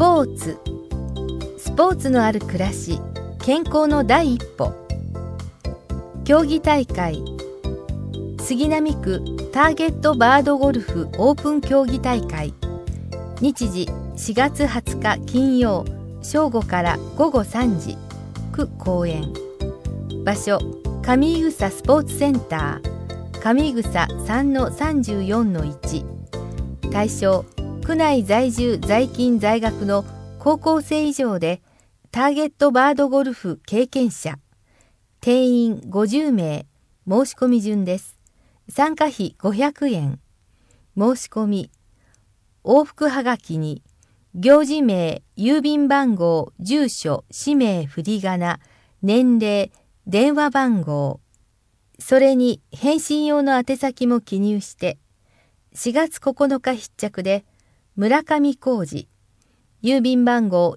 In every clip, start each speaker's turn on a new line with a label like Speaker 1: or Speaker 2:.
Speaker 1: スポーツのある暮らし、健康の第一歩。競技大会、杉並区ターゲットバードゴルフオープン競技大会。日時4月20日金曜、正午から午後3時、区公園。場所、上井草スポーツセンター、上井草 3-34-1。対象、区内在住在勤在学の高校生以上でターゲットバードゴルフ経験者。定員50名。申し込み順です。参加費500円。申し込み。往復はがきに行事名、郵便番号、住所、氏名、振り仮名、年齢、電話番号、それに返信用の宛先も記入して、4月9日必着で村上浩二、郵便番号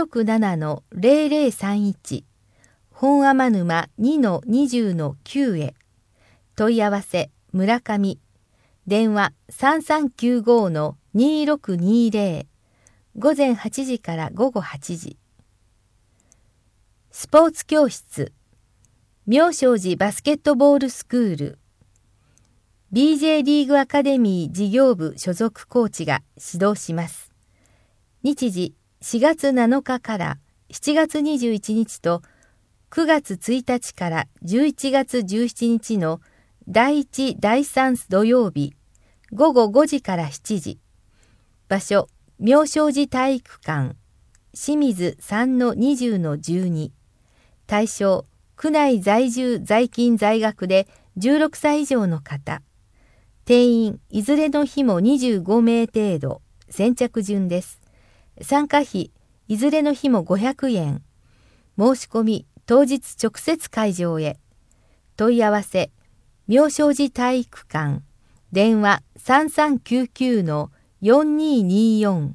Speaker 1: 167-0031、本天沼 2-20-9 へ。問い合わせ村上。電話3395-2620。午前8時から午後8時。スポーツ教室。妙正寺バスケットボールスクール。BJ リーグアカデミー事業部所属コーチが指導します。日時4月7日から7月21日と9月1日から11月17日の第1、第3土曜日午後5時から7時。場所、妙正寺体育館、清水 3-20-12。対象、区内在住在勤在学で16歳以上の方。定員いずれの日も25名程度。先着順です。参加費いずれの日も500円。申し込み当日直接会場へ。問い合わせ妙正寺体育館。電話3399-4224。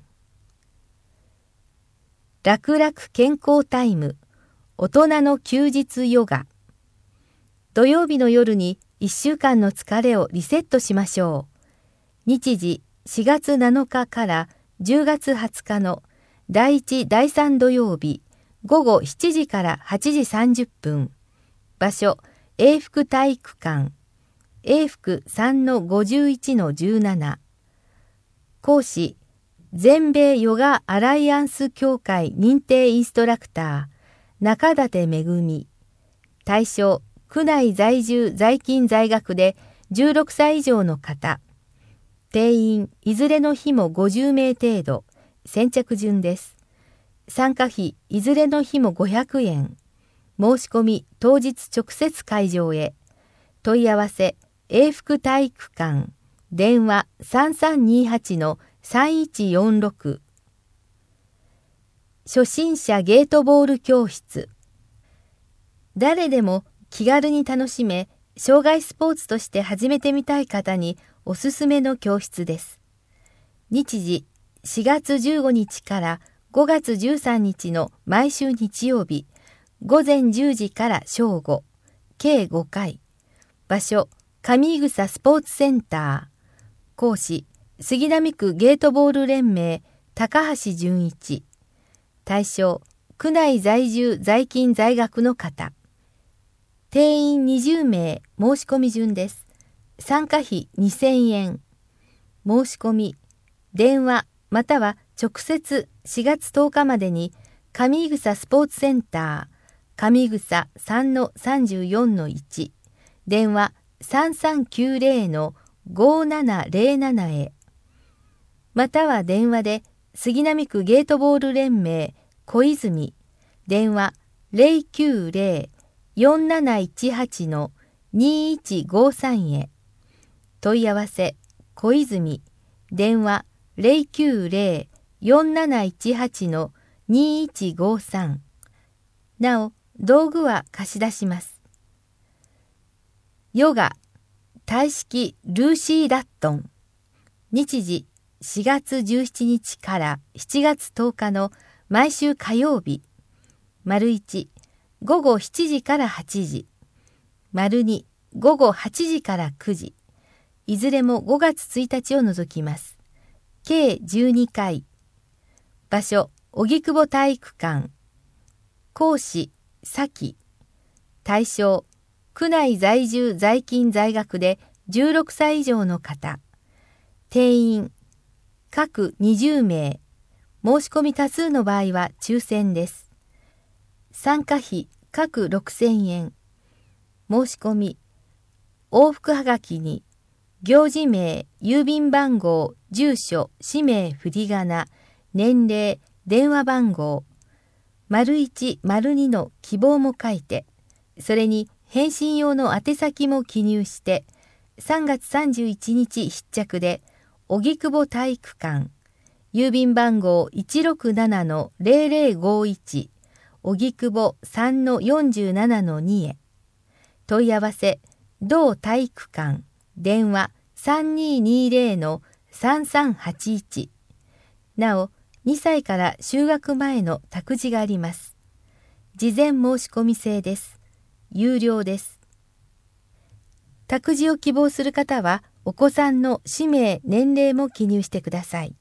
Speaker 1: 楽々健康タイム。大人の休日ヨガ。土曜日の夜に1週間の疲れをリセットしましょう。日時4月7日から10月20日の第1、第3土曜日午後7時から8時30分。場所、永福体育館。永福 3-51-17。講師、全米ヨガアライアンス協会認定インストラクター、中立めぐみ。対象、区内在住在勤在学で16歳以上の方。定員いずれの日も50名程度。先着順です。参加費いずれの日も500円。申し込み当日直接会場へ。問い合わせ永福体育館。電話3328-3146。初心者ゲートボール教室。誰でも気軽に楽しめ、障害スポーツとして始めてみたい方におすすめの教室です。日時4月15日から5月13日の毎週日曜日、午前10時から正午、計5回。場所、上井草スポーツセンター。講師、杉並区ゲートボール連盟、高橋純一。対象、区内在住在勤在学の方。定員20名。申し込み順です。参加費2000円。申し込み、電話または直接4月10日までに上井草スポーツセンター、上井草 3-34-1。電話3390-5707へ。または電話で杉並区ゲートボール連盟小泉。電話090-4718-2153へ。問い合わせ小泉。電話090-4718-2153。なお、道具は貸し出します。ヨガ、タイ式ルーシー・ラットン。日時4月17日から7月10日の毎週火曜日。丸1、午後7時から8時。丸2、午後8時から9時。いずれも5月1日を除きます。計12回。場所、 荻窪体育館。講師、崎。対象、区内在住在勤在学で16歳以上の方。定員、各20名。申し込み多数の場合は抽選です。参加費、各6000円。申し込み、往復はがきに、行事名、郵便番号、住所、氏名、振り仮名、年齢、電話番号、01、02の希望も書いて、それに返信用の宛先も記入して、3月31日必着で、荻窪体育館、郵便番号 167-0051、荻窪 3-47-2 へ。問い合わせ、同体育館、電話 3220-3381。なお、2歳から就学前の託児があります。事前申し込み制です。有料です。託児を希望する方は、お子さんの氏名、年齢も記入してください。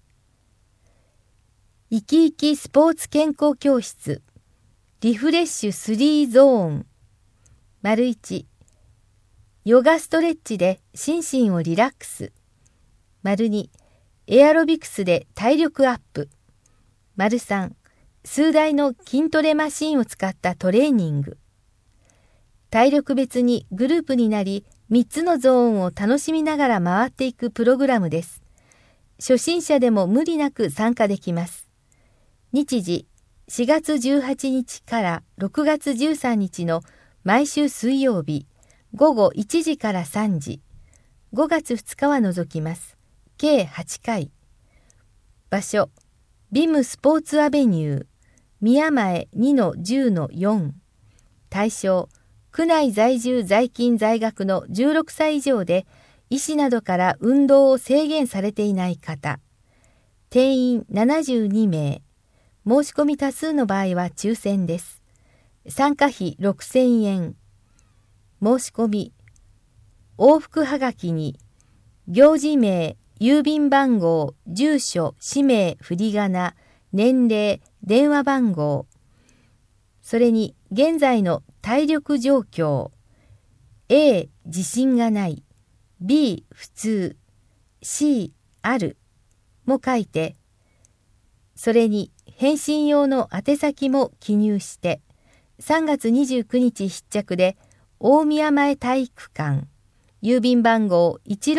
Speaker 1: 生き生きスポーツ健康教室、リフレッシュ3ゾーン。1、ヨガストレッチで心身をリラックス。2、エアロビクスで体力アップ。3、数台の筋トレマシンを使ったトレーニング。体力別にグループになり、3つのゾーンを楽しみながら回っていくプログラムです。初心者でも無理なく参加できます。日時、4月18日から6月13日の毎週水曜日、午後1時から3時。5月2日は除きます。計8回。場所、ビムスポーツアベニュー、宮前 2-10-4。対象、区内在住在勤在学の16歳以上で、医師などから運動を制限されていない方。定員72名。申し込み多数の場合は抽選です。参加費6000円。申し込み、往復はがきに、行事名、郵便番号、住所、氏名、振り仮名、年齢、電話番号、それに現在の体力状況、A、自信がない、B、普通、C、ある、も書いて、それに返信用の宛先も記入して、3月29日必着で、大宮前体育館、郵便番号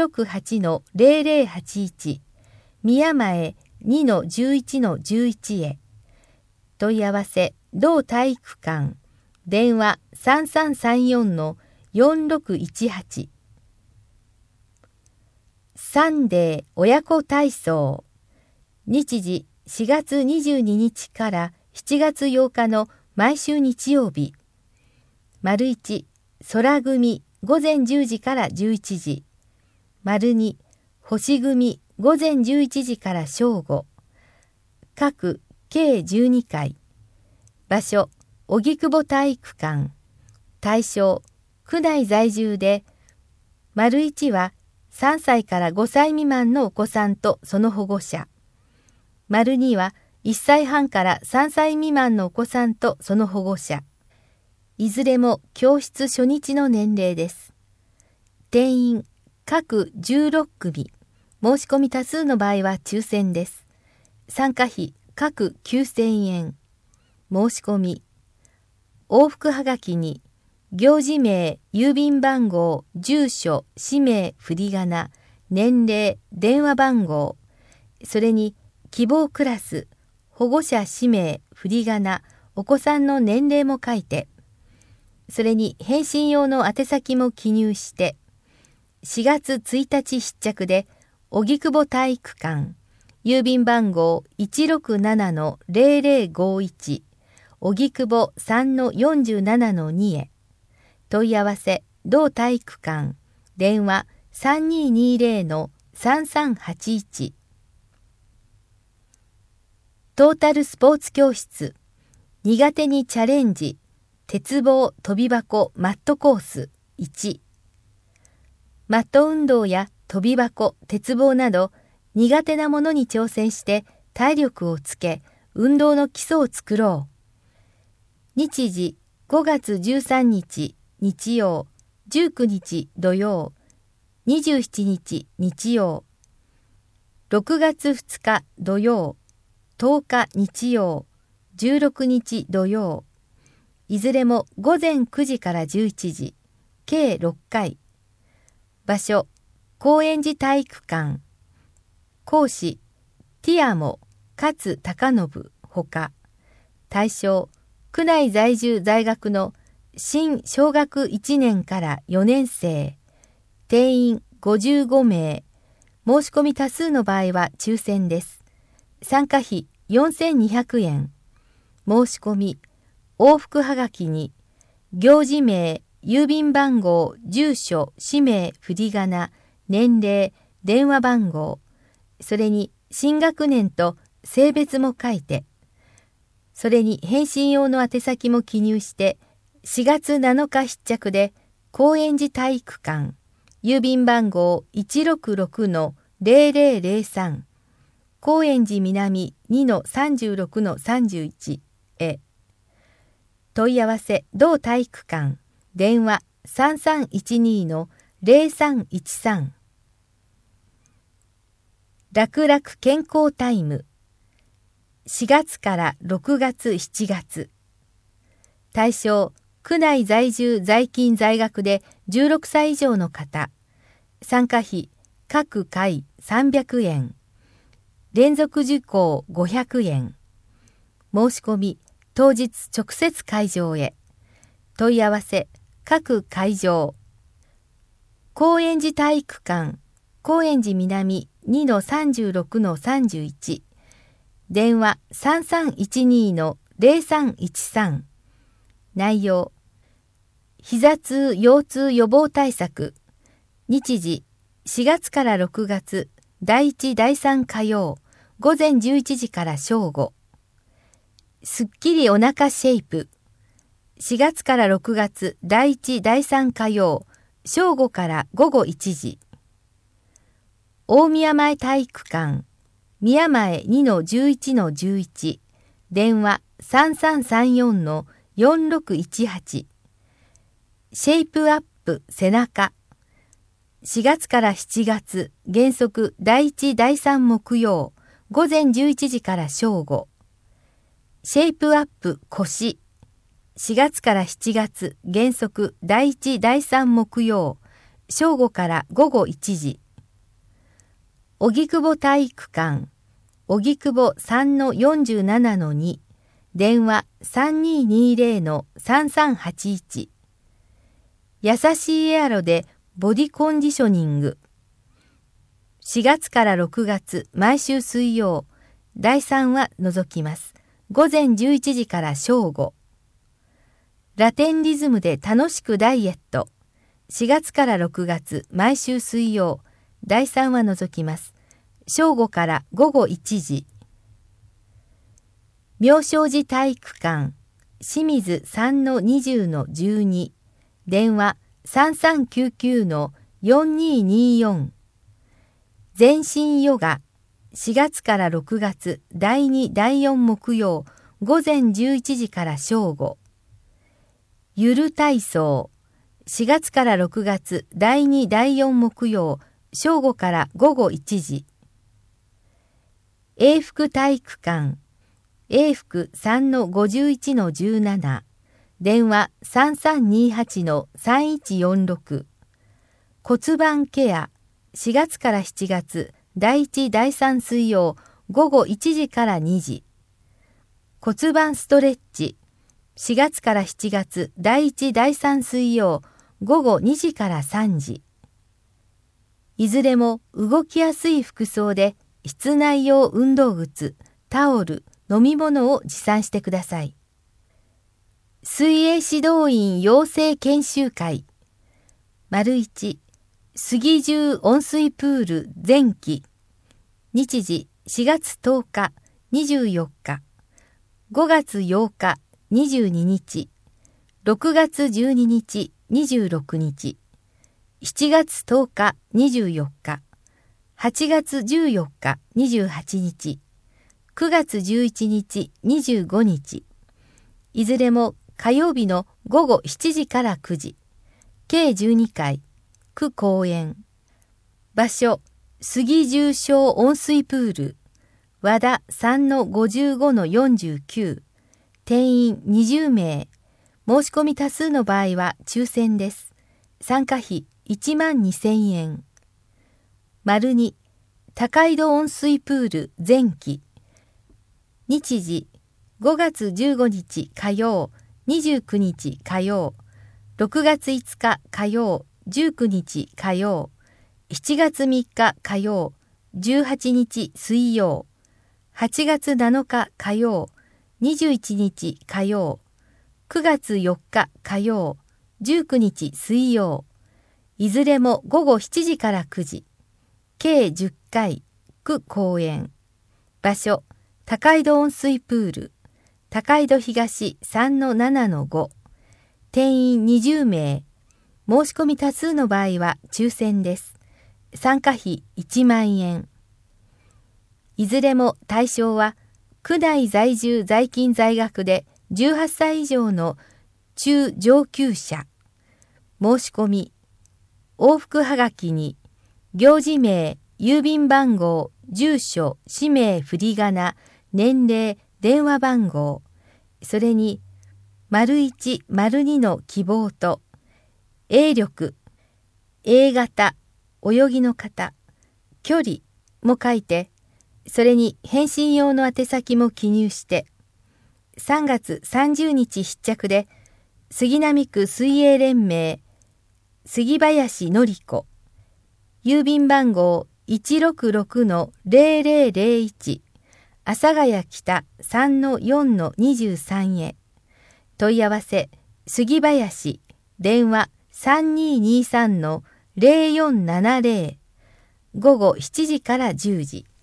Speaker 1: 168-0081、宮前 2-11-11 へ。問い合わせ、同体育館、電話 3334-4618。サンデー親子体操。日時4月22日から7月8日の毎週日曜日。1、空組午前10時から11時。2、星組午前11時から正午。各計12回。場所、荻窪体育館。対象、区内在住で、1は3歳から5歳未満のお子さんとその保護者。2は1歳半から3歳未満のお子さんとその保護者。いずれも教室初日の年齢です。定員、各16組。申し込み多数の場合は抽選です。参加費、各9000円。申し込み。往復はがきに、行事名、郵便番号、住所、氏名、振り仮名、年齢、電話番号、それに希望クラス、保護者氏名、振り仮名、お子さんの年齢も書いて、それに返信用の宛先も記入して、4月1日必着で、荻窪体育館、郵便番号 167-0051、荻窪 3-47-2 へ。問い合わせ、同体育館、電話 3220-3381。トータルスポーツ教室、苦手にチャレンジ、鉄棒、跳び箱、マットコース1。マット運動や跳び箱、鉄棒など苦手なものに挑戦して体力をつけ、 運動の基礎を作ろう。日時5月13日日曜、19日土曜、27日日曜。6月2日土曜、10日日曜、16日土曜。いずれも午前9時から11時、計6回。場所、高円寺体育館。講師、ティアモ、勝貴信ほか。対象、区内在住在学の新小学1年から4年生。定員55名。申し込み多数の場合は抽選です。参加費4200円。申し込み、往復はがきに、行事名、郵便番号、住所、氏名、振り仮名、年齢、電話番号、それに新学年と性別も書いて、それに返信用の宛先も記入して、4月7日必着で、高円寺体育館、郵便番号 166-0003、高円寺南 2-36-31 へ。問い合わせ、同体育館、電話 3312-0313。楽々健康タイム。4月から6月7月。対象、区内在住在勤在学で16歳以上の方。参加費、各回300円。連続受講500円。申し込み、当日直接会場へ。問い合わせ、各会場。高円寺体育館、高円寺南 2-36-31。電話 3312-0313。内容、膝痛・腰痛予防対策。日時、4月から6月、第1、第3火曜、午前11時から正午。すっきりお腹シェイプ。4月から6月、第1、第3火曜、正午から午後1時。大宮前体育館、宮前 2-11-11。電話 3334-4618。シェイプアップ背中。4月から7月、原則第1、第3木曜、午前11時から正午。シェイプアップ腰。4月から7月、原則第1、第3木曜、正午から午後1時。荻窪体育館、荻窪 3-47-2。電話 3220-3381。優しいエアロでボディコンディショニング。4月から6月、毎週水曜、第3は除きます。午前11時から正午。ラテンリズムで楽しくダイエット。4月から6月、毎週水曜、第3は除きます。正午から午後1時。妙正寺体育館、清水 3-20-12。電話 3399-4224。全身ヨガ。4月から6月、第2、第4木曜、午前11時から正午。ゆる体操。4月から6月、第2、第4木曜、正午から午後1時。永福体育館。永福 3-51-17。電話 3328-3146。骨盤ケア。4月から7月、第1、第3水曜、午後1時から2時。骨盤ストレッチ。4月から7月、第1、第3水曜、午後2時から3時。いずれも動きやすい服装で、室内用運動靴、タオル、飲み物を持参してください。水泳指導員養成研修会。1、杉中温水プール前期。日時4月10日、24日。5月8日、22日。6月12日、26日。7月10日、24日。8月14日、28日。 9月11日、25日。いずれも火曜日の午後7時から9時。計12回。区公園。場所、杉重小温水プール。和田 3-55-49。定員20名。申し込み多数の場合は抽選です。参加費12,000円。2、高井戸温水プール前期。日時、5月15日火曜、29日火曜、6月5日火曜、19日火曜、7月3日火曜、18日水曜、8月7日火曜、21日火曜、9月4日火曜、19日水曜、いずれも午後7時から9時、計10回、区公園。場所、高井戸温水プール、高井戸東 3-7-5。定員20名。申し込み多数の場合は抽選です。参加費1万円。いずれも対象は、区内在住在勤在学で18歳以上の中上級者。申し込み、往復はがきに、行事名、郵便番号、住所、氏名、振り仮名、年齢、電話番号、それに、01、02の希望と、泳力、A 型、泳ぎの方、距離も書いて、それに返信用の宛先も記入して、3月30日必着で、杉並区水泳連盟、杉林のり子、郵便番号166-0001、阿佐ヶ谷北 3-4-23 へ。問い合わせ、杉林、電話3223-0470、午後7時から10時。